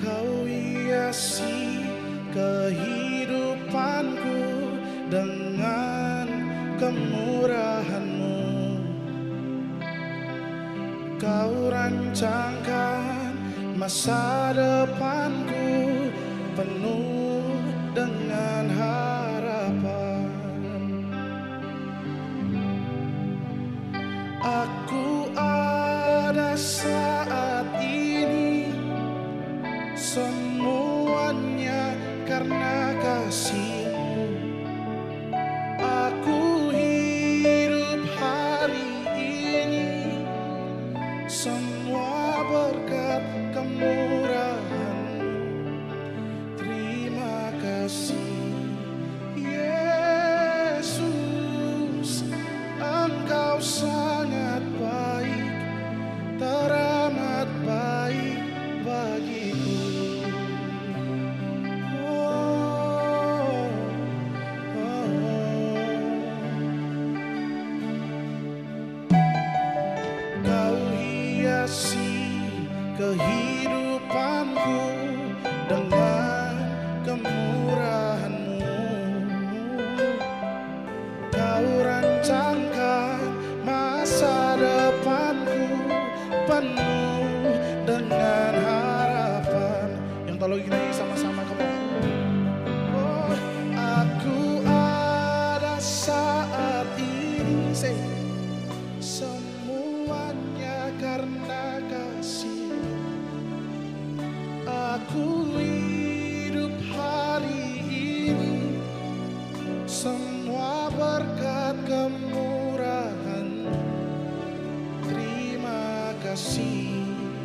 Kau hiasi kehidupanku dengan kemurahan-Mu. Kau rancangkan masa depanku penuh dengan harapan. Aku ada saat ini, semuanya karena kasih-Mu. Aku hidup hari ini, semua berkat kemurahan-Mu. Terima kasih Yesus, Engkau sangat baik, teramat baik bagiku. Kau hiasi kehidupanku dengan kemurahan-Mu. Kau rancangkan masa depanku penuh dengan harapan. Yang tolong kita nyanyi sama-sama, kamu. Oh, aku ada saat ini, say, semuanya karena kasih. Aku hidup hari ini, semua berkat kemurahan. Terima kasih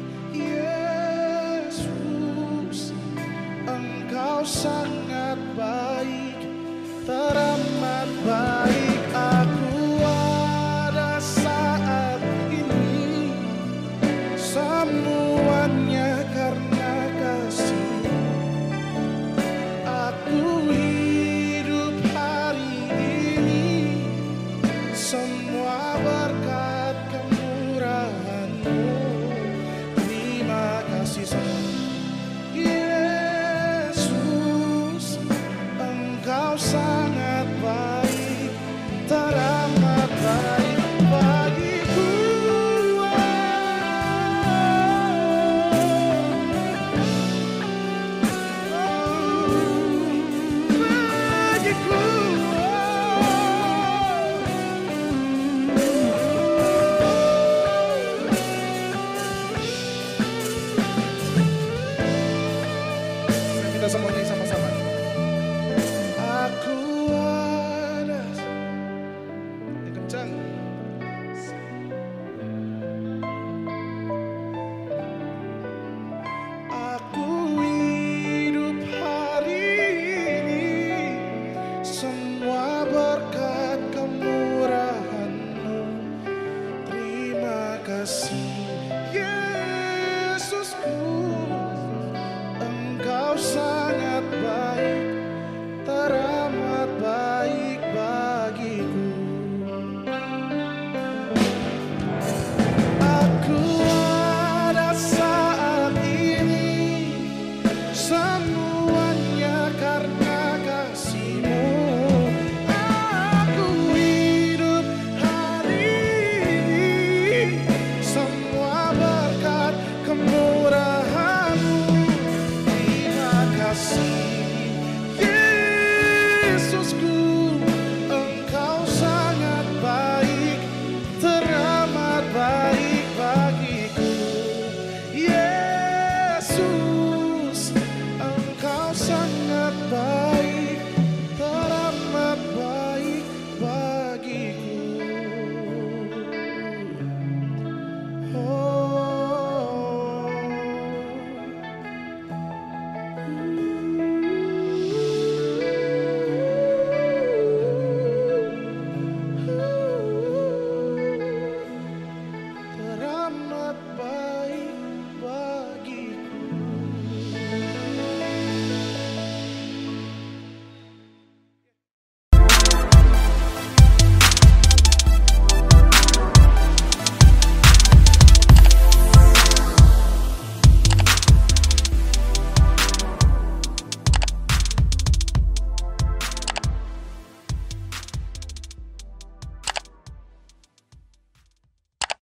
Yesus, Engkau sangat baik, teramat baik. Aku ada saat ini, semuanya karena kasih. Aku hidup hari ini, semua berkat kemurahan-Mu. Terima kasih Yesus, Engkau sangat baik, teramat baik bagiku. Kita semuanya sama-sama. Aku ada yang kencang. Aku hidup hari ini, semua berkat kemurahan-Mu. Terima kasih Yesusku, Engkau sangat baik, teramat baik bagiku. Aku ada saat ini, semuanya karena kasih-Mu. Aku hidup hari ini, semua berkat kemurahan-Mu. Terima kasih Yesusku, Engkau sangat baik, teramat baik bagiku. Yesus,